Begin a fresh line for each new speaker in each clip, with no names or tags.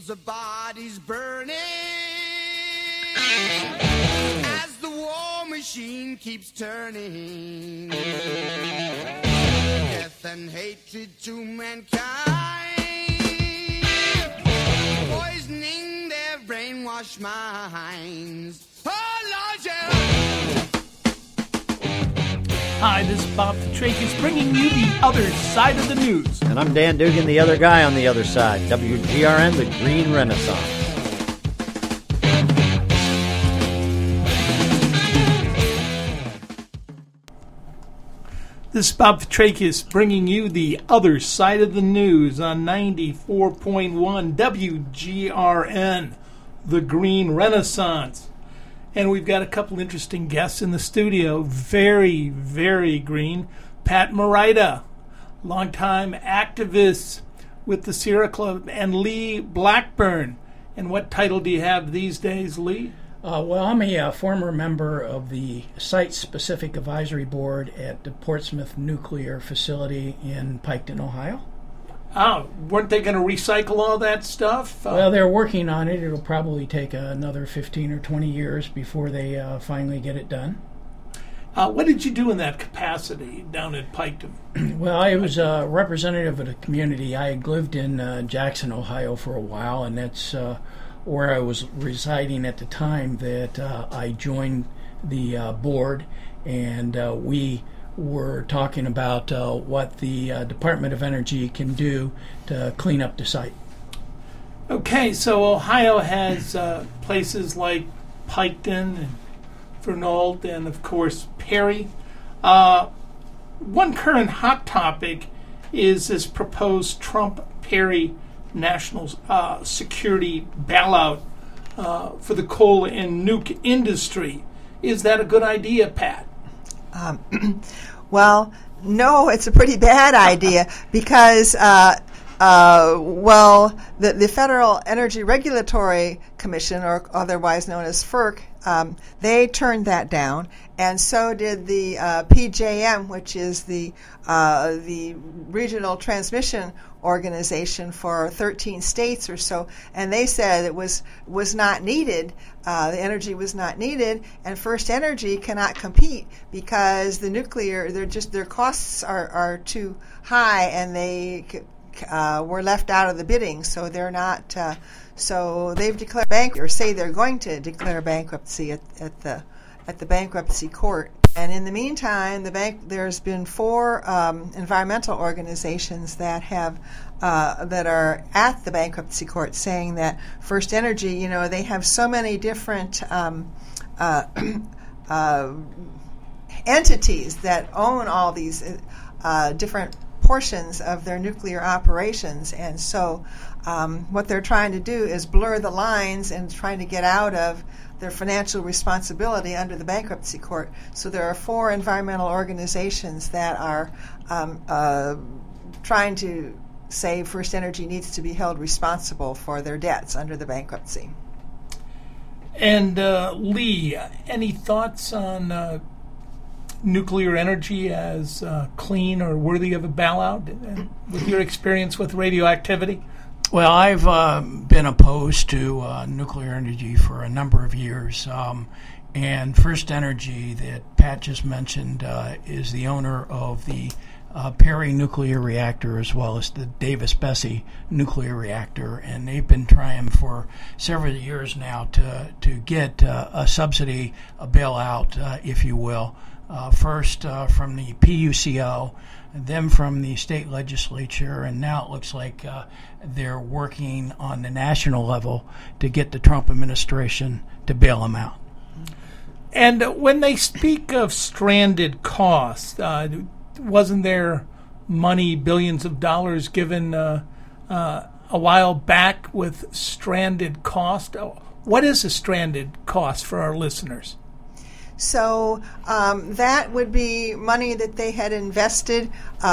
Millions of bodies burning as the war machine keeps turning. Death and hatred to mankind, poisoning their brainwashed minds. Oh, Lord, yeah.
Hi, this is Bob Petrakis bringing you the other side of the news.
And I'm Dan Dugan, the other guy on the other side. WGRN, the Green Renaissance.
This is Bob Petrakis bringing you the other side of the news on 94.1 WGRN, the Green Renaissance. And we've got a couple interesting guests in the studio. Very, very green. Pat Morita, longtime activist with the Sierra Club, and Lee Blackburn. And what title do you have these days, Lee?
Well, I'm a former member of the Site-Specific Advisory Board at the Portsmouth Nuclear Facility in Piketon, Ohio.
Oh, weren't they going to recycle all that stuff?
Well, they're working on it. It'll probably take another 15 or 20 years before they finally get it done.
What did you do in that capacity down at Piketon?
Well, I was a representative of the community. I had lived in Jackson, Ohio for a while, and that's where I was residing at the time that I joined the board, and we were talking about what the Department of Energy can do to clean up the site.
Okay, so Ohio has places like Piketon and Fernald and, of course, Perry. One current hot topic is this proposed Trump-Perry national security bailout for the coal and nuke industry. Is that a good idea, Pat?
Well, no, it's a pretty bad idea because, the Federal Energy Regulatory Commission, or otherwise known as FERC, they turned that down, and so did the PJM, which is the regional transmission organization for 13 states or so, and they said it was not needed. The energy was not needed, and First Energy cannot compete because the nuclear, their costs are too high, and they were left out of the bidding, so they're not. So they've declared bankruptcy, or say they're going to declare bankruptcy at the bankruptcy court. And in the meantime, there's been 4 environmental organizations that are at the bankruptcy court saying that First Energy, they have so many different entities that own all these different portions of their nuclear operations, and so what they're trying to do is blur the lines and trying to get out of their financial responsibility under the bankruptcy court. So there are 4 environmental organizations that are trying to say First Energy needs to be held responsible for their debts under the bankruptcy.
And Lee, any thoughts on nuclear energy as clean or worthy of a bailout, with your experience with radioactivity?
Well, I've been opposed to nuclear energy for a number of years, and First Energy that Pat just mentioned is the owner of the Perry nuclear reactor as well as the Davis-Besse nuclear reactor, and they've been trying for several years now to get a subsidy, a bailout, if you will, first from the PUCO, then from the state legislature, and now it looks like they're working on the national level to get the Trump administration to bail them out.
And when they speak of stranded costs, wasn't there money, billions of dollars given a while back with stranded cost? What is a stranded cost for our listeners?
So that would be money that they had invested.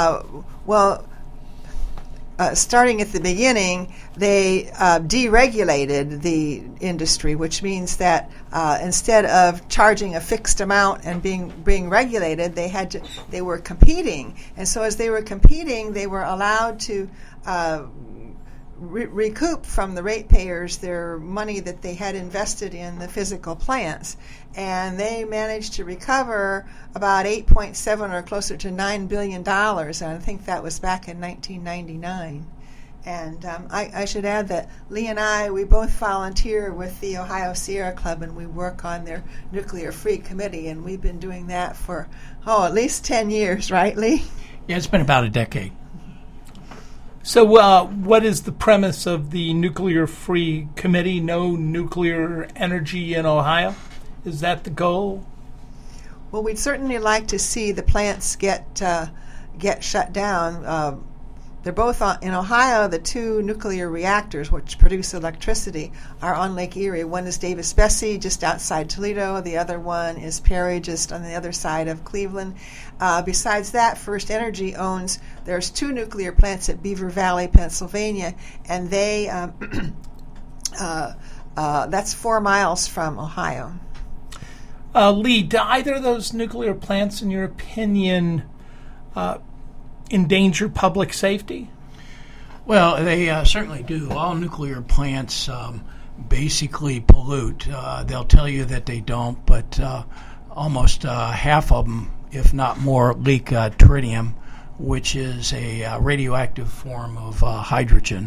Starting at the beginning, they deregulated the industry, which means that instead of charging a fixed amount and being regulated, they were competing. And so as they were competing, they were allowed to recoup from the ratepayers their money that they had invested in the physical plants. And they managed to recover about 8.7 or closer to $9 billion. And I think that was back in 1999. And I should add that Lee and I, we both volunteer with the Ohio Sierra Club, and we work on their nuclear-free committee, and we've been doing that for, at least 10 years, right, Lee?
Yeah, it's been about a decade.
So what is the premise of the nuclear-free committee, no nuclear energy in Ohio? Is that the goal?
Well, we'd certainly like to see the plants get shut down. They're both in Ohio. The two nuclear reactors, which produce electricity, are on Lake Erie. One is Davis-Besse, just outside Toledo. The other one is Perry, just on the other side of Cleveland. Besides that, First Energy there's two nuclear plants at Beaver Valley, Pennsylvania, and they that's 4 miles from Ohio.
Lee, do either of those nuclear plants, in your opinion, endanger public safety?
Well, they certainly do. All nuclear plants basically pollute. They'll tell you that they don't, but almost half of them, if not more, leak tritium, which is a radioactive form of hydrogen.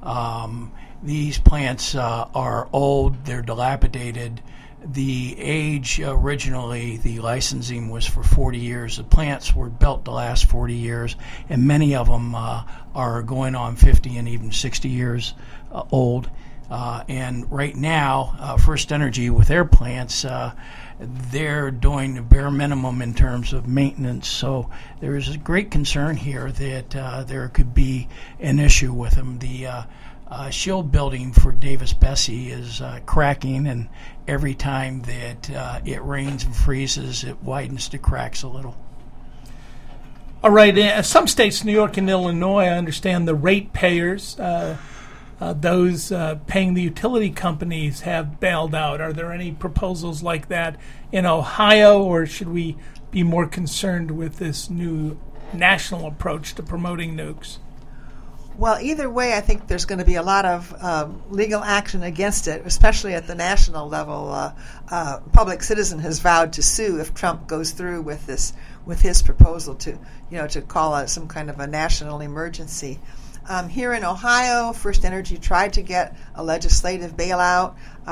These plants are old, they're dilapidated. The age originally, the licensing was for 40 years. The plants were built to last 40 years, and many of them are going on 50 and even 60 years old. And right now, First Energy with their plants, they're doing the bare minimum in terms of maintenance. So there is a great concern here that there could be an issue with them. The shield building for Davis-Besse is cracking, and every time that it rains and freezes, it widens the cracks a little.
All right. Some states, New York and Illinois, I understand the ratepayers, those paying the utility companies, have bailed out. Are there any proposals like that in Ohio, or should we be more concerned with this new national approach to promoting nukes?
Well, either way, I think there's going to be a lot of legal action against it, especially at the national level. Public Citizen has vowed to sue if Trump goes through with his proposal to call it some kind of a national emergency. Here in Ohio, First Energy tried to get a legislative bailout.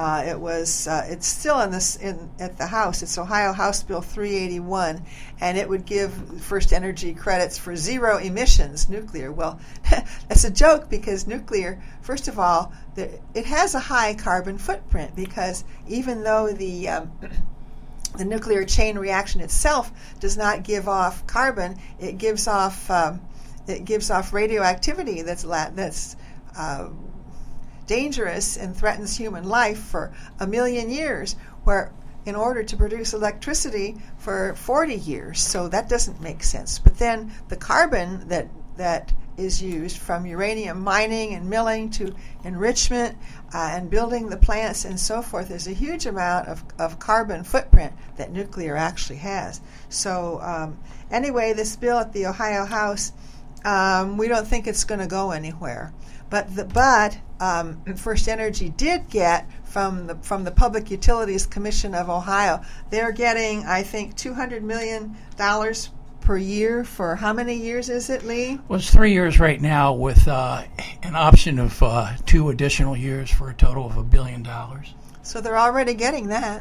It's still at the House. It's Ohio House Bill 381, and it would give First Energy credits for zero emissions nuclear. Well, that's a joke, because nuclear, first of all, it has a high carbon footprint, because even though the nuclear chain reaction itself does not give off carbon, it gives off radioactivity that's dangerous and threatens human life for 1 million years, where in order to produce electricity for 40 years. So that doesn't make sense. But then the carbon that is used from uranium mining and milling to enrichment and building the plants and so forth, there's a huge amount of carbon footprint that nuclear actually has. So anyway, this bill at the Ohio House, we don't think it's going to go anywhere. But First Energy did get from the Public Utilities Commission of Ohio, they're getting, I think, $200 million per year for how many years is it, Lee?
Well, it's 3 years right now with an option of 2 additional years for a total of $1 billion.
So they're already getting that.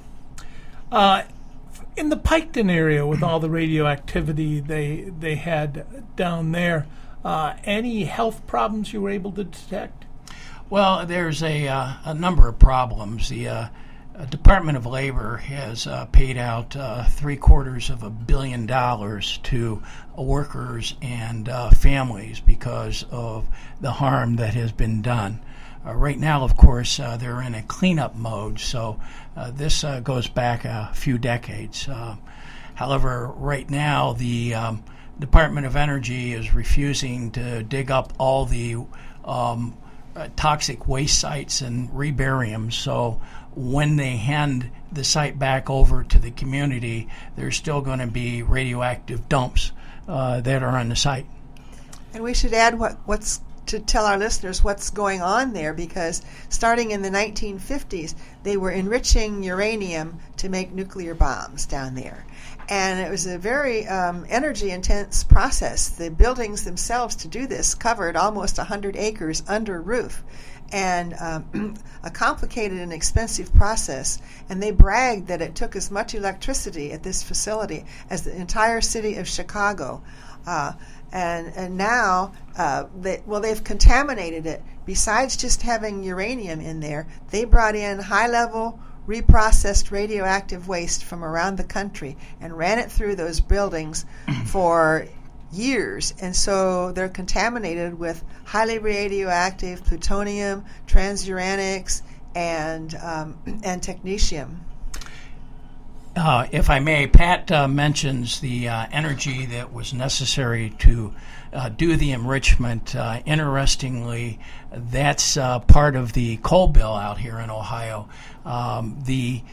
In the Piketon area, with all the radioactivity they had down there, any health problems you were able to detect?
Well, there's a number of problems. The Department of Labor has paid out $750 million to workers and families because of the harm that has been done. Right now, of course, they're in a cleanup mode, so this goes back a few decades. However, right now, the Department of Energy is refusing to dig up all the toxic waste sites and rebury them, so when they hand the site back over to the community, there's still going to be radioactive dumps that are on the site.
And we should add what's to tell our listeners what's going on there, because starting in the 1950s, they were enriching uranium to make nuclear bombs down there. And it was a very energy-intense process. The buildings themselves to do this covered almost 100 acres under roof, and a complicated and expensive process. And they bragged that it took as much electricity at this facility as the entire city of Chicago. And now, they've contaminated it. Besides just having uranium in there, they brought in high-level reprocessed radioactive waste from around the country and ran it through those buildings for years. And so they're contaminated with highly radioactive plutonium, transuranics, and technetium.
If I may, Pat mentions the energy that was necessary to do the enrichment. Interestingly, that's part of the coal bill out here in Ohio. The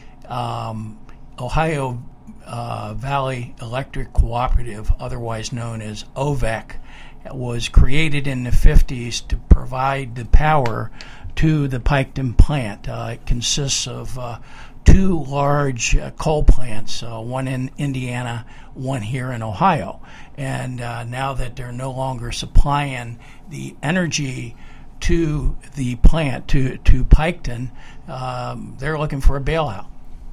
Ohio Valley Electric Cooperative, otherwise known as OVEC, was created in the 50s to provide the power to the Piketon plant. It consists of two large coal plants, one in Indiana, one here in Ohio. And now that they're no longer supplying the energy to the plant, to Piketon, they're looking for a bailout.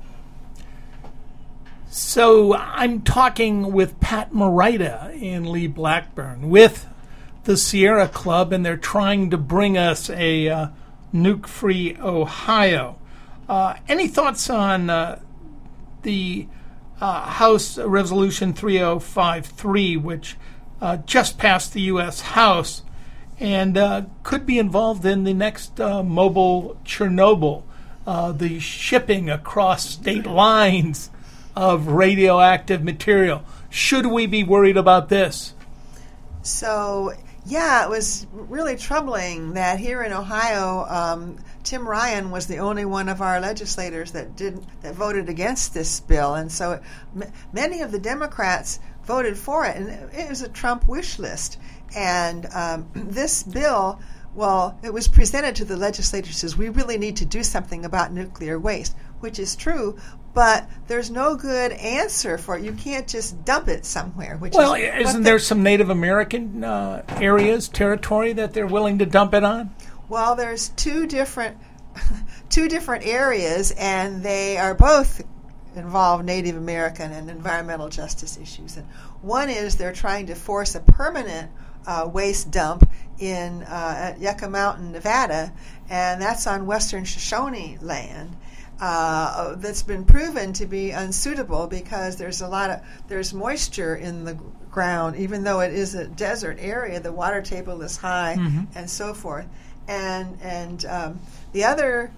So I'm talking with Pat Morita and Lee Blackburn with the Sierra Club, and they're trying to bring us a nuke-free Ohio. Any thoughts on the House Resolution 3053, which just passed the U.S. House and could be involved in the next mobile Chernobyl, the shipping across state lines of radioactive material? Should we be worried about this?
So, yeah, it was really troubling that here in Ohio, Tim Ryan was the only one of our legislators that voted against this bill, and so many of the Democrats voted for it, and it was a Trump wish list. And this bill, well, it was presented to the legislators as we really need to do something about nuclear waste, which is true, but there's no good answer for it. You can't just dump it somewhere.
Isn't there some Native American areas, territory that they're willing to dump it on?
Well, there's two different areas, and they are both involve Native American and environmental justice issues. And one is they're trying to force a permanent waste dump in at Yucca Mountain, Nevada, and that's on Western Shoshone land. That's been proven to be unsuitable because there's moisture in the ground, even though it is a desert area. The water table is high, and so forth. And the other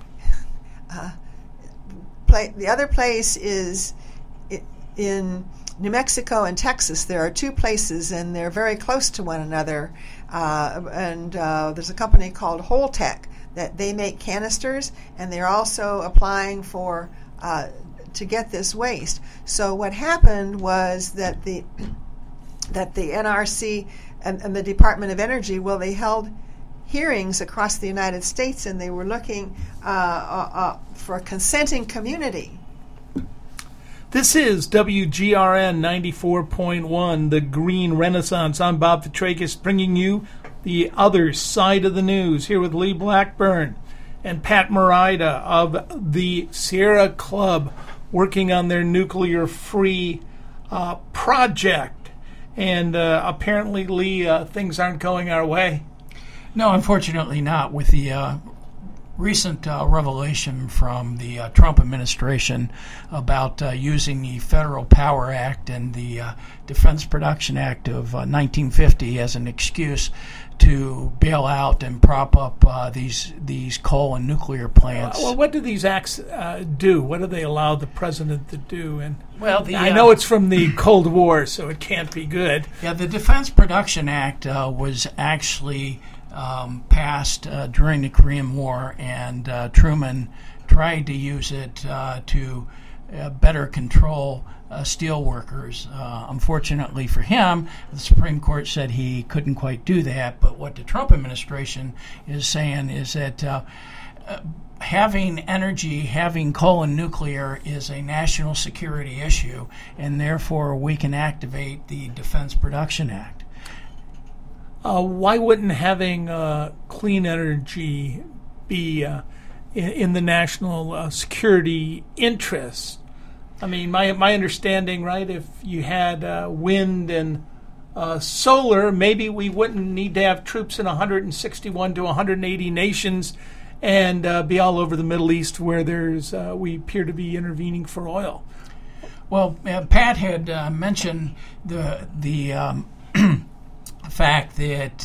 place is in New Mexico and Texas. There are two places, and they're very close to one another. And there's a company called Holtec that they make canisters, and they're also applying for to get this waste. So what happened was that the NRC and the Department of Energy, they held hearings across the United States, and they were looking for a consenting community.
This is WGRN 94.1, the Green Renaissance. I'm Bob Fitrakis, bringing you the other side of the news, here with Lee Blackburn and Pat Morita of the Sierra Club, working on their nuclear-free project. And apparently, Lee, things aren't going our way.
No, unfortunately not. With the recent revelation from the Trump administration about using the Federal Power Act and the Defense Production Act of 1950 as an excuse to bail out and prop up these coal and nuclear plants.
Well, what do these acts do? What do they allow the president to do? And
I
know it's from the Cold War, so it can't be good.
Yeah, the Defense Production Act was actually passed during the Korean War, and Truman tried to use it to better control steel workers. Unfortunately for him, the Supreme Court said he couldn't quite do that. But what the Trump administration is saying is that having energy, having coal and nuclear is a national security issue, and therefore we can activate the Defense Production Act.
Why wouldn't having clean energy be in the national security interest? I mean, my understanding, right, if you had wind and solar, maybe we wouldn't need to have troops in 161 to 180 nations and be all over the Middle East where we appear to be intervening for oil.
Well, Pat had mentioned the fact that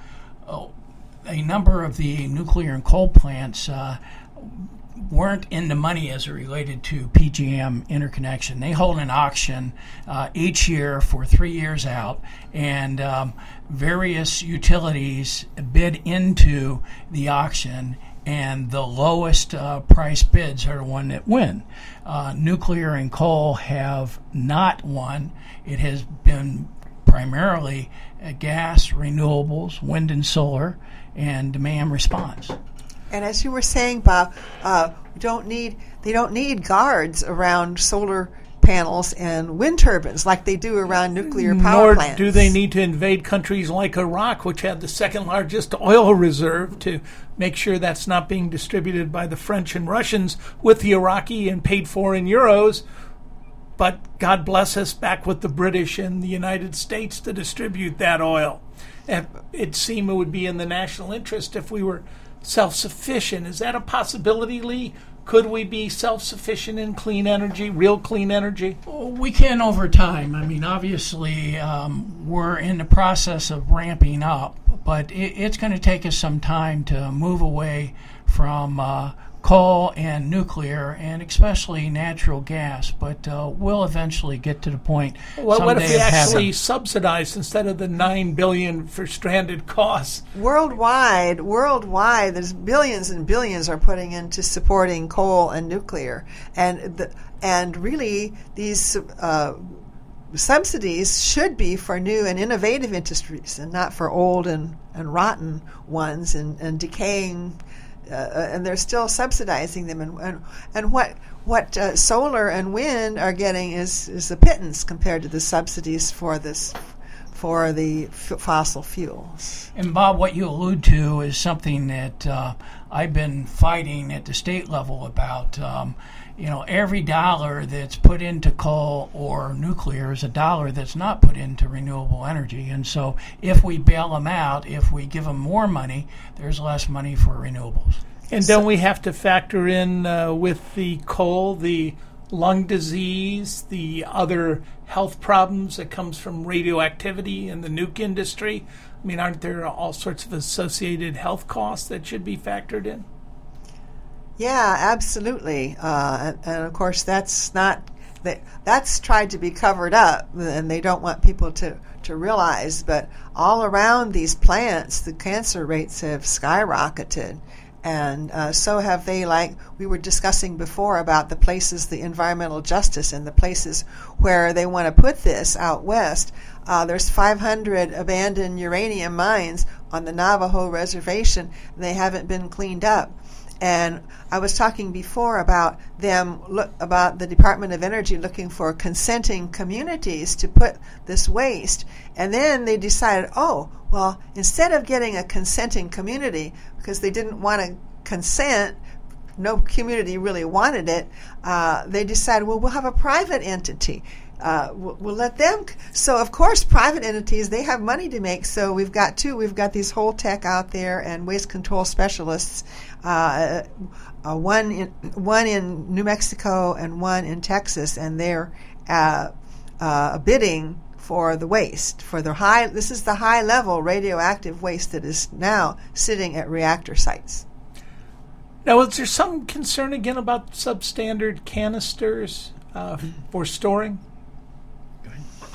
a number of the nuclear and coal plants weren't in the money as it related to PJM interconnection. They hold an auction each year for 3 years out, and various utilities bid into the auction, and the lowest price bids are the one that win. Nuclear and coal have not won. It has been primarily gas, renewables, wind and solar, and demand response.
And as you were saying, Bob, they don't need guards around solar panels and wind turbines like they do around nuclear power plants.
Nor do they need to invade countries like Iraq, which have the second largest oil reserve, to make sure that's not being distributed by the French and Russians with the Iraqi and paid for in euros. But God bless us, back with the British and the United States to distribute that oil. And it seemed it would be in the national interest if we were self-sufficient. Is that a possibility, Lee? Could we be self-sufficient in clean energy, real clean energy?
We can over time. I mean, obviously, we're in the process of ramping up, but it's going to take us some time to move away from coal and nuclear, and especially natural gas. But we'll eventually get to the point.
Well, what if we actually subsidized instead of the $9 billion for stranded costs?
Worldwide, there's billions and billions are putting into supporting coal and nuclear, and really these subsidies should be for new and innovative industries, and not for old and rotten ones and decaying. And they're still subsidizing them, and what solar and wind are getting is a pittance compared to the subsidies for the fossil fuels.
And Bob, what you allude to is something that I've been fighting at the state level about. Every dollar that's put into coal or nuclear is a dollar that's not put into renewable energy. And so if we bail them out, if we give them more money, there's less money for renewables.
And don't we have to factor in with the coal, the lung disease, the other health problems that comes from radioactivity in the nuke industry? I mean, aren't there all sorts of associated health costs that should be factored in?
Yeah, absolutely. And of course, that's tried to be covered up, and they don't want people to realize. But all around these plants, the cancer rates have skyrocketed. And so have they, like we were discussing before about the places, the environmental justice, and the places where they want to put this out west. There's 500 abandoned uranium mines on the Navajo reservation, and they haven't been cleaned up. And I was talking before about the Department of Energy looking for consenting communities to put this waste. And then they decided, instead of getting a consenting community, because they didn't want to consent, no community really wanted it, they decided, we'll have a private entity. We'll let them. So, of course, private entities, they have money to make. So we've got two. We've got these Holtec out there and waste control specialists, one in New Mexico and one in Texas, and they're bidding for the waste, for the high. This is the high-level radioactive waste that is now sitting at reactor sites.
Now, is there some concern again about substandard canisters for storing?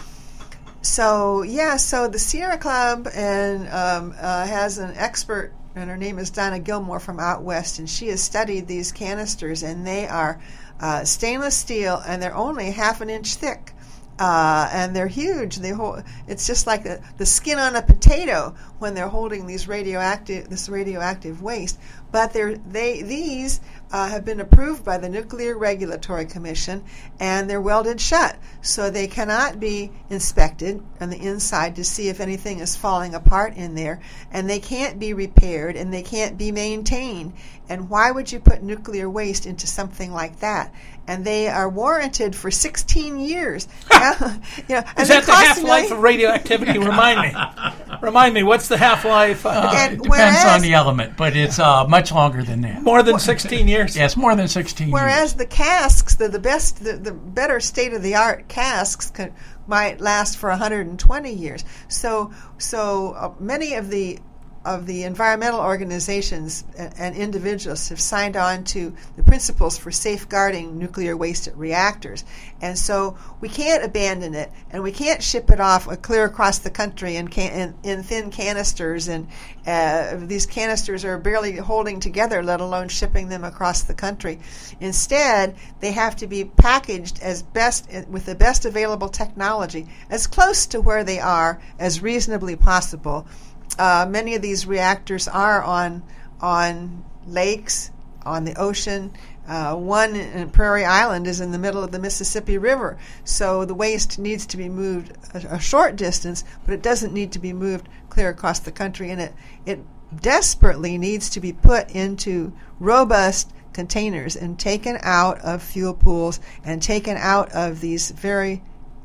So the Sierra Club and has an expert and her name is Donna Gilmore from out west, and she has studied these canisters, and they are stainless steel, and they're only half an inch thick. And they're huge. It's just like the skin on a potato when they're holding this radioactive waste. But these have been approved by the Nuclear Regulatory Commission, and they're welded shut, so they cannot be inspected on the inside to see if anything is falling apart in there, and they can't be repaired, and they can't be maintained. And why would you put nuclear waste into something like that? And they are warranted for 16 years. And
is that the half-life of radioactivity? Remind me, what's the half-life?
It depends on the element, but it's much longer than that.
More than 16 years?
Yes, more than 16 years.
Whereas the casks, the better state-of-the-art casks might last for 120 years. So many of the environmental organizations and individuals have signed on to the principles for safeguarding nuclear waste at reactors. And so we can't abandon it, and we can't ship it off clear across the country in thin canisters, and these canisters are barely holding together, let alone shipping them across the country. Instead, they have to be packaged with the best available technology, as close to where they are as reasonably possible. Many of these reactors are on lakes, on the ocean. One in Prairie Island is in the middle of the Mississippi River, so the waste needs to be moved a short distance, but it doesn't need to be moved clear across the country, and it desperately needs to be put into robust containers and taken out of fuel pools and taken out of these very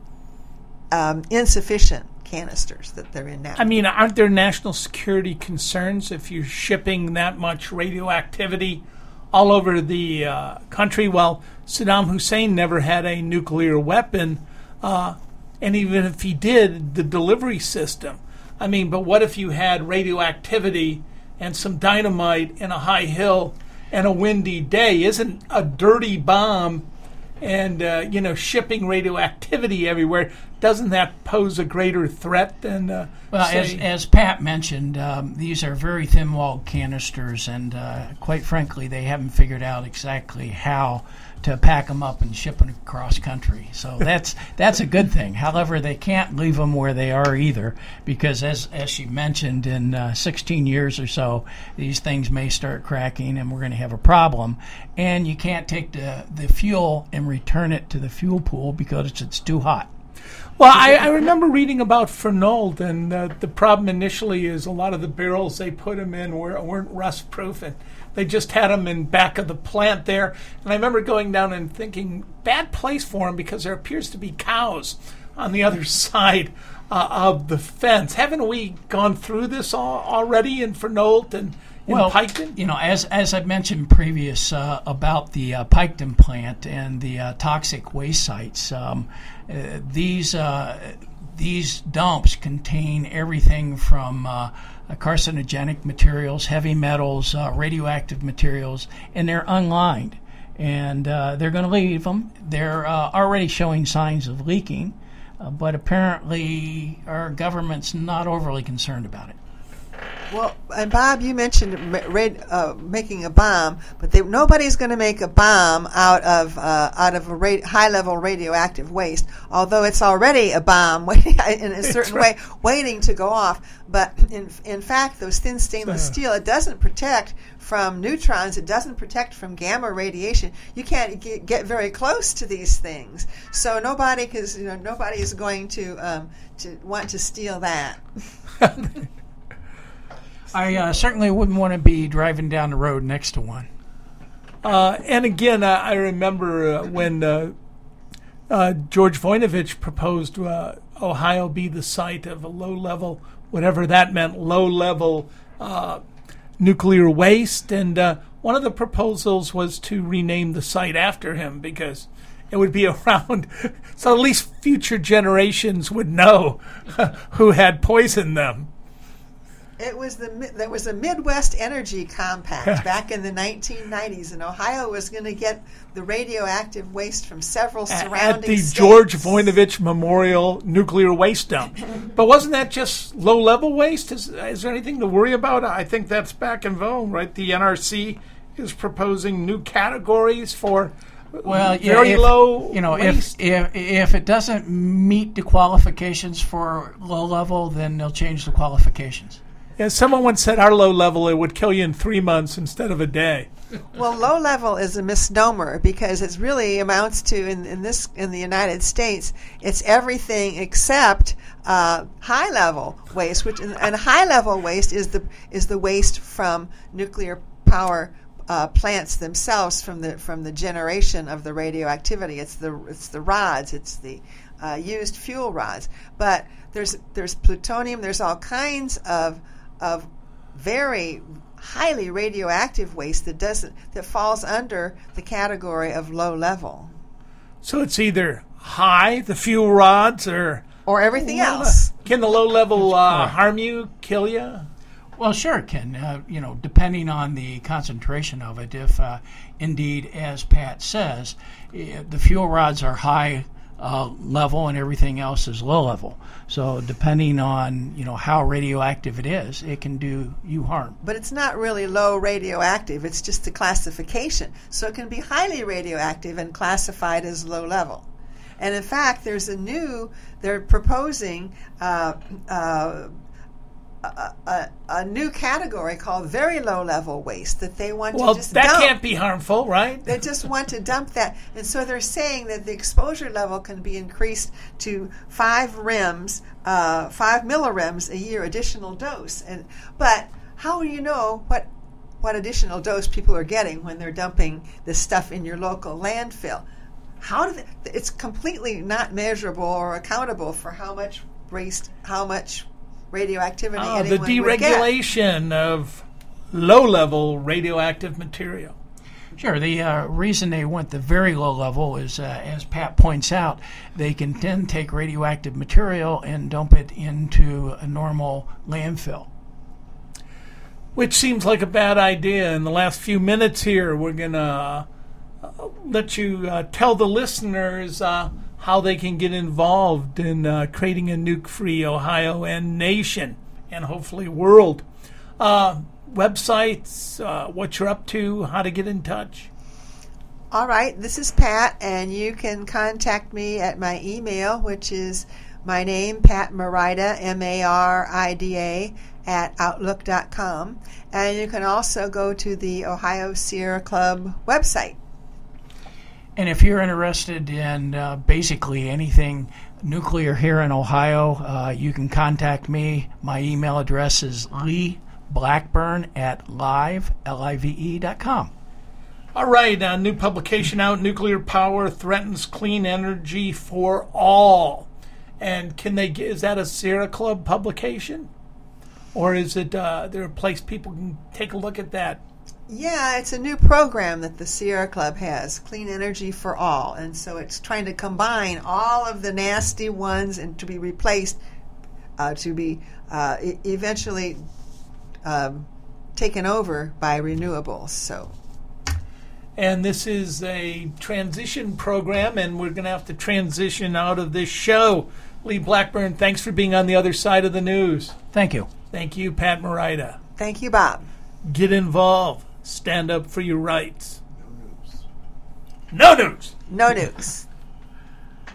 insufficient canisters that they're in now.
I mean, aren't there national security concerns if you're shipping that much radioactivity all over the country? Well, Saddam Hussein never had a nuclear weapon, and even if he did, the delivery system. I mean, but what if you had radioactivity and some dynamite in a high hill and a windy day? Isn't a dirty bomb and shipping radioactivity everywhere, doesn't that pose a greater threat than
as Pat mentioned, these are very thin-walled canisters, and quite frankly, they haven't figured out exactly how to pack them up and ship them across country. So that's a good thing. However, they can't leave them where they are either, because as she mentioned, in 16 years or so, these things may start cracking, and we're going to have a problem. And you can't take the fuel and return it to the fuel pool because it's too hot.
Well, I remember reading about Fernald, and the problem initially is a lot of the barrels they put them in weren't rust-proof, and they just had them in back of the plant there. And I remember going down and thinking, bad place for them because there appears to be cows on the other side of the fence. Haven't we gone through this already in Fernald and in Piketon?
As I mentioned previous about the Piketon plant and the toxic waste sites, these dumps contain everything from carcinogenic materials, heavy metals, radioactive materials, and they're unlined. And they're going to leave them. They're already showing signs of leaking, but apparently our government's not overly concerned about it.
Well, and Bob, you mentioned making a bomb, but nobody's going to make a bomb out of a high-level radioactive waste. Although it's already a bomb in a certain way, waiting to go off. But in fact, those thin stainless steel, it doesn't protect from neutrons. It doesn't protect from gamma radiation. You can't get very close to these things. So nobody is going to want to steal that.
I certainly wouldn't want to be driving down the road next to one.
And again, I remember when George Voinovich proposed Ohio be the site of a low-level, whatever that meant, low-level nuclear waste. And one of the proposals was to rename the site after him because it would be around, so at least future generations would know who had poisoned them.
There was a Midwest Energy Compact back in the 1990s, and Ohio was going to get the radioactive waste from several surrounding
at the
states.
George Voinovich Memorial Nuclear Waste Dump. But wasn't that just low-level waste? Is there anything to worry about? I think that's back in vogue, right? The NRC is proposing new categories for very low waste.
If it doesn't meet the qualifications for low level, then they'll change the qualifications.
Yeah, someone once said our low level, it would kill you in 3 months instead of a day.
Well, low level is a misnomer because it really amounts to in the United States, it's everything except high level waste, and high level waste is the waste from nuclear power plants themselves from the generation of the radioactivity. It's the rods, it's the used fuel rods. But there's plutonium. There's all kinds of very highly radioactive waste that falls under the category of low level.
So it's either high, the fuel rods, or
everything else.
Can the low level harm you, kill you?
Well, sure it can. Depending on the concentration of it. If indeed, as Pat says, the fuel rods are high level and everything else is low level. So depending on how radioactive it is, it can do you harm.
But it's not really low radioactive. It's just the classification. So it can be highly radioactive and classified as low level. And in fact, they're proposing a new category called very low level waste that they want to just dump.
Well, that can't be harmful, right?
They just want to dump that. And so they're saying that the exposure level can be increased to 5 millirems a year additional dose. But how do you know what additional dose people are getting when they're dumping this stuff in your local landfill? It's completely not measurable or accountable for how much radioactivity anyone
the
would get.
deregulation of low-level radioactive material.
Sure. The reason they went the very low level is, as Pat points out, they can then take radioactive material and dump it into a normal landfill.
Which seems like a bad idea. In the last few minutes here, we're going to let you tell the listeners how they can get involved in creating a nuke-free Ohio and nation, and hopefully world. Websites, what you're up to, how to get in touch.
All right, this is Pat, and you can contact me at my email, which is my name, Pat Marida, M-A-R-I-D-A, @outlook.com. And you can also go to the Ohio Sierra Club website.
And if you're interested in basically anything nuclear here in Ohio, you can contact me. My email address is leeblackburn@live.com.
All right, new publication out, Nuclear Power Threatens Clean Energy for All. And is that a Sierra Club publication? Or is it there a place people can take a look at that?
Yeah, it's a new program that the Sierra Club has, Clean Energy for All. And so it's trying to combine all of the nasty ones and to be replaced, to be eventually taken over by renewables.
And this is a transition program, and we're going to have to transition out of this show. Lee Blackburn, thanks for being on the other side of the news.
Thank you.
Thank you, Pat Marida.
Thank you, Bob.
Get involved. Stand up for your rights. No nukes.
No nukes.